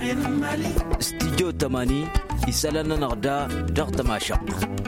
استديو 80 يسألنا نغدا ضغط ماشق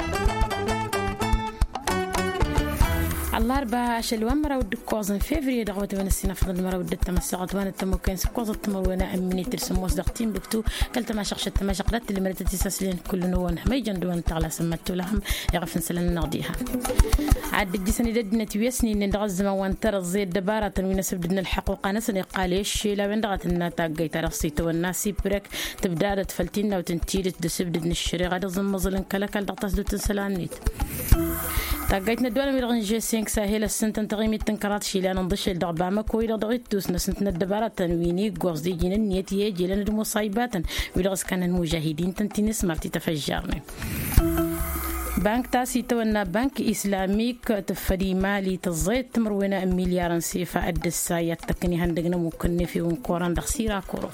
الأربعاء شلوان مرة ودك كوزن فيفري دعوة من السنة فضل مرة ودك تمسقت وانا تموكين سكوز التمر وانا أمني ترسم وصدقتين بكتو قلت ما شخشت ما شقلت اللي مرت تساسلين كل نوان ما يجندون تعالى سمت لهم يغفن سلن نقضيها عاد بدي سنة ددنا تويسني إن دغز ما وانتر الزيد دبارة وينسب دنا الحقوق أنا سنة قاليش لا من دغت النا تاجي ترصيت والناس برك تبدأ تفلتينا وتنتيل تدسب دنا الشريعة هذا ضمن كلك دغتس دو تنسلانيت تاجيتنا الدولة ميرغن جيسينك ساهل السنة تنتغيمي تنكرات شيلان نضش الدعبة ما كويلا ضغط دوسنا سنتنا الدبارة تنويني قوز دي جينا النيت يجي لنا المصايبات ويلغز كان المجاهدين تنتينس مرتي تفجرني بنك تاسي تونا بنك إسلاميك تفري مالي تزيد تمرونا مليار سيفا أد السايات تكني هندقنا ممكن في ونكوران دخسيرا كورو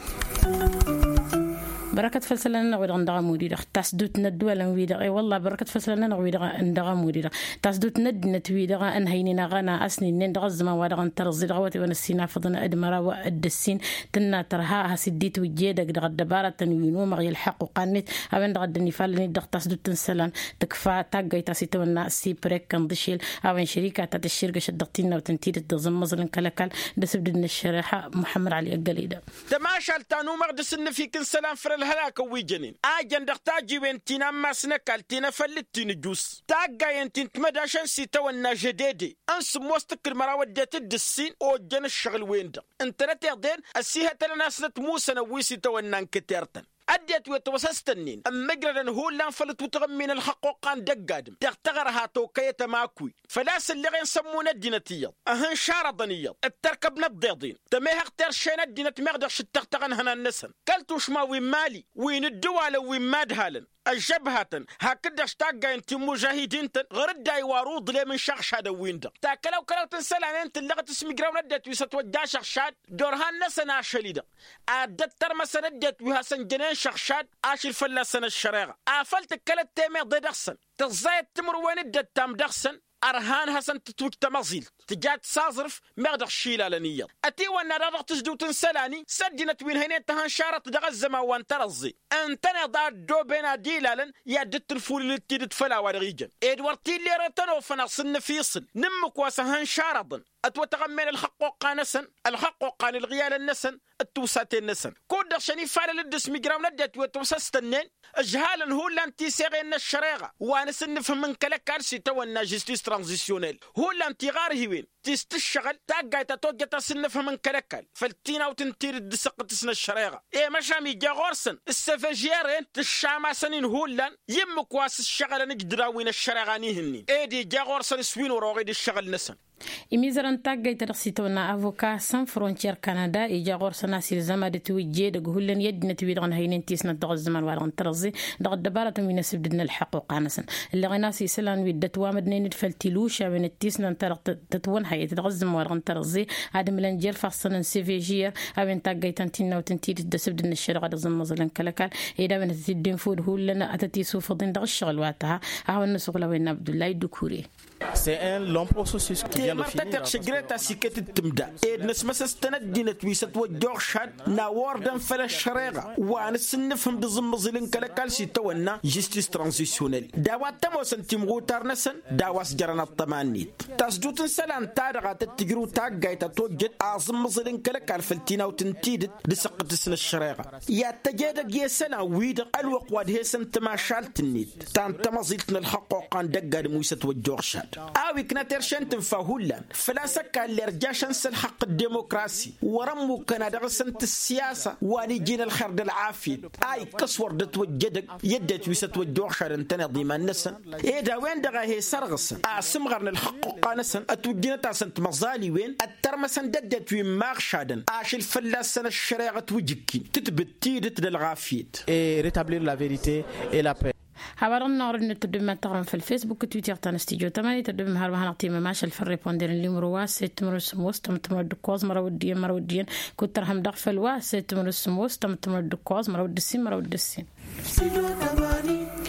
بركة فلسلنا غير عندها مديرة تسدوت ندوة لمويدة أي والله بركة فلسلنا غير عندها مديرة تسدوت ند نتويدة أن هيننا غنا أسني نندغ الزمان وادغن ترزي دعوتي ونسينا فضنا أدمرا وأد السين تنا ترها هسديت وجيدة قد دبارة تنوينو مغي الحق وقانت أبن دغد النفال ندغ تسدوت تنسلان تكفى تاقي تاسيتو الناس بريك كندشيل أبن شركة تتشيرك شدقتينا وتنتيد التزم مظلن كلكال دسبدن الشريحة محمد علي القليدة تماشى التانو مقدس النفي كن سلام فرل هلاك ويجنين أجن دختاجي بنتنا ما سنكالتنا فلتين جوس تاجا ينتين تمداشن سيتونا جديدي أنس موستك المراودة الدسين أو جن الشغل وين ده أنت نتقدر السيها تلنا موسى نويسي تونا كتيرتن أديت وتوسستنين أما جرن هو لان فلت وتغمين الحقوقان دقادم تغتغرها توكية ماكوي فلاس اللي يسمون الدينتية أهن شاردنية التركب نبضيضين تميها اختار شين الدينة مغدرش التغتغن هنا النسن كالتوش ما وين مالي وين الدوالة وين مادهالن الجبهة هكذا اشتاقا انت مجاهدين غرد داي وارود لي من شخشاد ويندا تاكلو كلو تنسل عن انت اللي تسمي جراوند ادت ويستوجا شخشاد دورهان نسنا شليدا ادت ترمس ندت وهسن جنين شخشاد اش الفلسن الشريعه افلت كلت تيمي ضد احسن تزايد تمر وين ادت تام دخسن أرهان هسن تتوك تمازيل تجات سازرف مغدق شيلا لنيا أتي وانا رضغ تسدو تنسلاني سدنا وين هنا تهان شارط دغزما وان ترزي أنتنا دار دو بينا ديلالن يادت الفول اللي تيدت فلا ورغيجن إدوارد تيلي رتنو فنصن فيصل نمك واسهان شارضن أتوتغمين الحقوق نسن الحقوق الغيال النسن التوساتين نسن كود شني فعل للدس ميجرام ندت وتوسستنين اجهالا هو لانتي سيغين الشريعة وانا سنفهم من كلا كارسي تونا جستيس ترانزيسيونيل هو لانتي غاره وين تستشغل تاقاي تتوجه تسنفهم من كلاكال فالتينا وتنتير الدسق تسن الشريعة ايه مشامي جاغورسن السفاجيرين تشاما سنين هولان يمك واس الشغل نجدراوين الشريعة نيهنين ايه دي جاغورسن سوين وروغي الشغل نسن إميزران تاجي ترسيتونا أفوكا سان فرونتير كندا إيجا غورسنا سير زمادة توجيه دقولن يد نتويد عن هينين تيسنا دغز زمان وارغن ترزي دغد دبارة من سبدنا الحقوق عنسن اللي غناسي سلان ويدت وامدنين الفلتلوشة من التيسنا تتون هي دغز زمان وارغن ترزي هذا ملنجير فاصلا سيفيجير أبن تاجي تنتينا وتنتيد دسبدنا الشرق دزم مزلن كلكال إذا من تدين فود هو لنا أتتيسو فضين دغ الشغل واتها هاو النسوق لوين عبد الله الدكوري. C'est un long processus qui vient de finir. شجرة سكت التمدا. إدنس مسا ستندينت ويست وجوشاد ناوردن فلا الشريعة. وأنا سنفهم بزم زلين كلا كالسي تونا justice transitionnelle. دعوات تموسن تيمغو تارنسن دعواس جرنا الطمانيت. تسجوتن سلان تارغا تتجرو تاجاي تتوجد أعظم زلين كلا كالفلتينا وتنتيد لسقط سن الشريعة. يا تجد جيسنا ويد الوقواد هيسن تماشالتنيت. تان تمازلتنا الحقوق عن دقة مويست وجوشاد. أوي كناتر شنتن فهولان فلا سكا اللي رجاشن الحق الديمقراسي ورمو كندا غسنت السياسة وانيجين الخرد العافية أي كسور دتوجدك يدت ويست وجوشاد انتنا ضيمان نسن إيدا وين دغا هي سرغسن أسمغرن الحق قانسن أتوجينا تاسنت مزالي وين الترمسن ددت وين ماغشادن أش الفلاسن الشريعة وجكين تتبتيدت للغافيت rétablir la vérité et la paix. حوارنا نورن تدم تغرم في الفيسبوك تويتر تنستيجو تماني تدم هربها نعطي ماشي الفري بوندر اللي مرواس تمر السموس تمر الدكوز مروديين كنت رحم دغف الواس تمر السموس تمر الدكوز مرود السين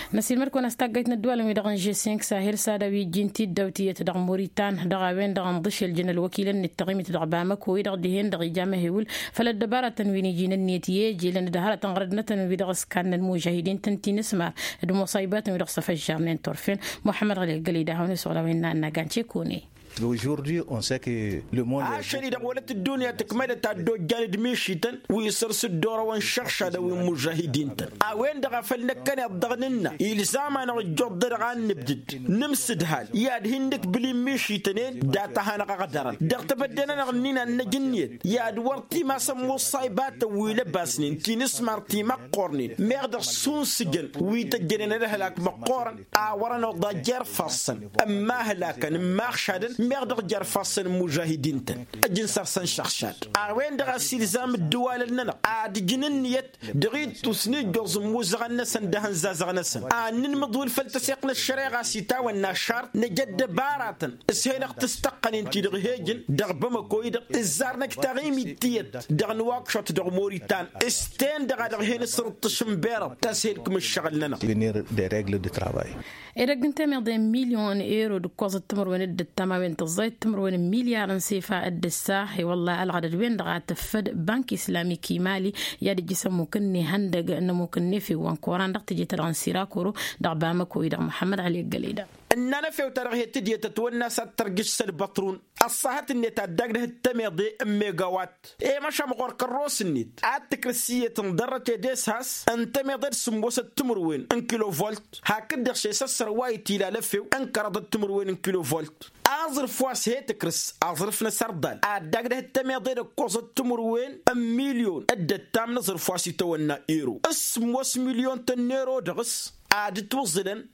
نسير مركو نستقيت ندوال ميدغن جي 5 ساهر سادوي جنتي دوتيه دغ موريتان دغاوين دغ ضش الجن الوكيل التقيم تدغ بامك ويدغ دهين دغ جامه هيول فلا دباره تنويني جين النيتيه جي لن دهاره تنغردنا تنوي دغ سكان المجاهدين تنتي نسمع المصايبات ودغ صف الجامنين طرفين محمد غلي قليده هون سولوين ان غانشي كوني. Aujourd'hui, on sait que le monde. عشان إذا قلت الدنيا تكملت عدو جالد ميشيتن ويصرس الدورة ونشخشة دو المجاهدين تن. وين دغا فلنكني الضغننا إلزامنا الجود درغان نبدد نمسد هال ياد هندك بلي ميشيتنين داتها نقدرا دغت بدنا نغنينا النجنيت ياد ورتي ما سمو صايبات ويلباسنين كي نسمع تيما قرنين ميغدر سون سجن ويتجنن لهلاك مقورن ورنا ضجر فصن أما هلاكن ما خشادن ميغدر جار فاصل مجاهدين تن اجن سرسن شخشات وين دغا سيلزام الدوال لنا عاد جننيت دغيد تسني جوز موزغنا سندهن زازغنا سن نمضوا الفلتسيقنا الشريعه سيتا والنشار نجد بارات سهيلق تستقني انت دغهيجن دغبما كويد الزارنك تغيمي تيت دغ نواك شوت دغ موريتان استين دغهين سرط شمبير تسهيلكم الشغل لنا venir des règles de travail. إرجنت مية مليون إيرو دكوز التمر وين الدتما وين تزايد تمر وين مليار سيفا الدساحي والله العدد وين دغا تفد بنك إسلامي كيمالي يادي جسم ممكن هندق إنه ممكن في وانكوران دغ تجي تران سيراكورو دغ بامك ويدغ محمد علي القليدة إننا في وترغي تدي تتونى سترجس البطرون الصحة النت الدقره التميضي ميجاوات مشى مقر كروس النت التكرسية تنضرت يدسهاس أنت ميضر سموس التمروين 1 كيلو فولت هكذا شيء سسر وايتي لا لفيو أنكرض التمروين 1 كيلو فولت أظرف فواس هي تكرس أظرفنا سردال الدقره التميضي قوس التمروين 1 مليون الدتام نظر فواس يتونا إيرو اسموس مليون تنيرو دغس عاد توصلن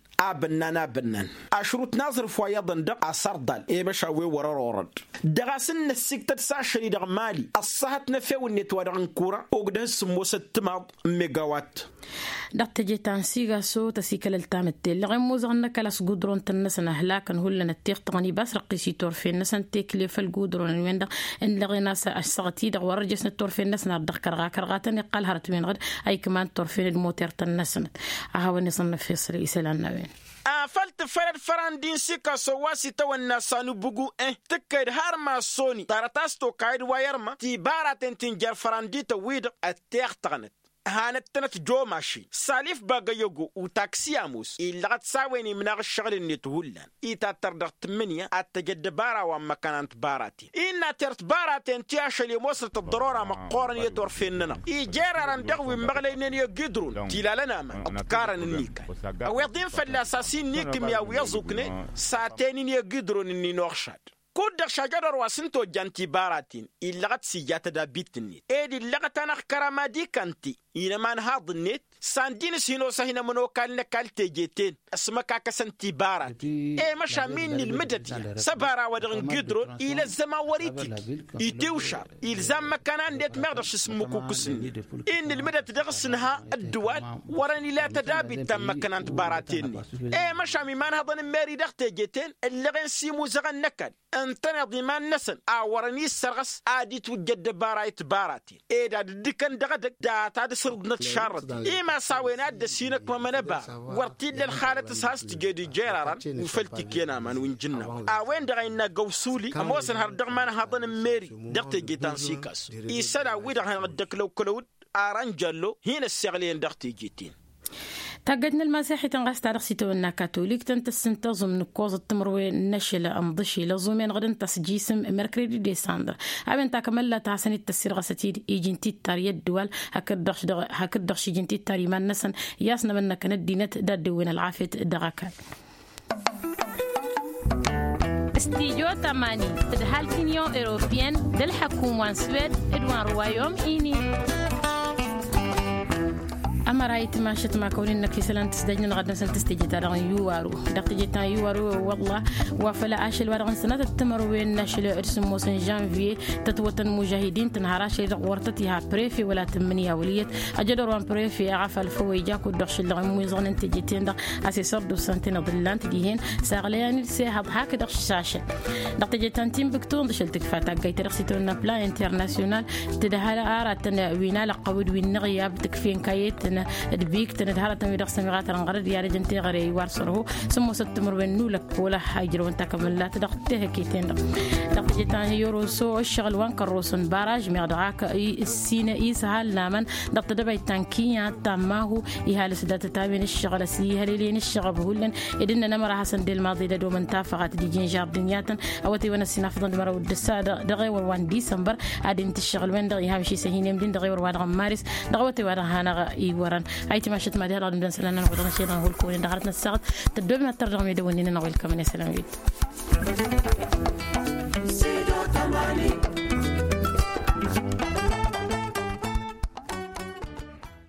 بنان أشروط ناظر فويضا دق أسردال باش أوي ورا دغاسن السكتة ساشري دغ مالي الصحة نفيو النتوار كورة وقده سموس التماض ميجاوات دقت جيتان سيغا سو تسيكل التامتي لغي موزغنا كلاس قدرون تنسن أهلاكن هلا نتيق تغني بس رقيسي تورفين نسن تكليف القدرون وين دغ إن لغي ناس أشسغتي دغ ورجسن التورفين نسن أردغ كرغاتن يقال هرتوين غد أي كمان تورفين الموتير تنسن أهاوني صنف في صري إسلام نوين فلت فرد فرندين سيكا سواسي تو الناس نبغو تكيد هارما سوني تارتاستو كايد وايرما تيبارا تنتنجر فرندي تويد التيغ تغنت هانت تنت جو ماشي ساليف باقا يوغو وتاكسي اموس إلا تساويني من الشغل النتهولان إيتا تردغ 8 أتجد بارا ومكانت باراتي إنا ترت باراتين تياشلي موصلة الضرورة مقورن يدور فيننا إيجارة رندغوي مغلينين يقدرون تلالنا ما أتكارن النيكا ويضين فالأساسين نيكم يا ويزوكني ساعتين يقدرون إني نوخشاد كود شجر واسنتو جانتي باراتين إلغت سيجات دا بيتني إيدي اللغت أنا كرامادي كانتي إنما نهاض النت ساندين سينو سهنا منو كالنا كالتجيتين اسمكا كسنتي باراتي مشا مين المدد سبارا ودغن قدرون إلى الزماوريتي يتوشار إلزام مكانان ديت مغدرش اسمكو كسني إن المدد دغسنها الدوال وراني لا تدابي تم مكانان باراتين مشا ميمان هضن الماري دغتجيتين اللغن سيمو زغن نكد انتنا ضمان نسن وراني السرغس عادي توجد بارايت باراتي دا دكان دغدك دا تاد سردنا تشارد ما ساوينا دسينك ومنبا ورتي للخالة ساس تجدي جيرارا وفلتي كينا من وينجنا وين دغينا قوسولي اموسن هردغ مان هضن ميري دغت جيتان سيكاس يسدا ويدغ هدك لو كلود ارانجلو هنا السغلين دغتي جيتين تاقدنا المسيحي تنغاس تاريخ تونا كاثوليك تنتسنتظم من كوز التمروي نشله امضشي لزومين غدن تسجيسم مركريدي ديساندر ابن تاكمل تاسني التسير غستيد ايجنتي تاريه الدول هكدخش جنتي تاريمان نسن ياسنا من كانت دينت دادوين العافيه دغاكا استيجو تماني تدهال كينيو اوروبيان دل حكومة سويد ادوان روايوم ايني أما رأيت ما شت ما كوني إنك سلام تستجن غدا سنت تستجي ترى يوارو دقيقة جتا يوارو والله وفلا أشل ورغن سنة التمر وين نشل إرسم موسن جانفي تتوتن مجاهدين تنهارش ورطتها بريفي ولا تمنية وليت أجدر وان بريفي عفل فويجاك ودخش اللغم ويزغن انت جتين دا أسي صرد وسنتين ضلان تجيهن ساغليان سيهض هاك دخش ساشة دقيقة جتا تيم بكتون دشلتك فاتا جاي ترخصيتون بلا انترناسيونال تدهال آرات وينا لقود وين نغياب تكفين كايت وين دبيك تندهر تميدق سميغات رنغرد يا رجنتي غري وارسره سمو ستمر بنو لك ولا حاجر وانت كمل لا تدقته كيتين دق جتان يورو سو الشغل وان كروسن باراج ميغدعاك اي السينا اي سهل لامن دق دبي تانكيا تماهو يهال سدات تامين الشغل سي هليلين الشغل بهولن ادنا نمر حسن دي الماضي دو من تافقات دي جنجار دنياتن اوتي وانا سينافض المرا ودسا دغي وان ديسمبر ادين الشغل وين دغي هامشي سهينم دين دغي وان مارس دغوتي وانا هانا اي وران ايتي ماشت ما دير ندن سلنا نقول شي نقول كون دغرتنا الساعه تدوم الترجمه يدونين نقول كمان سلام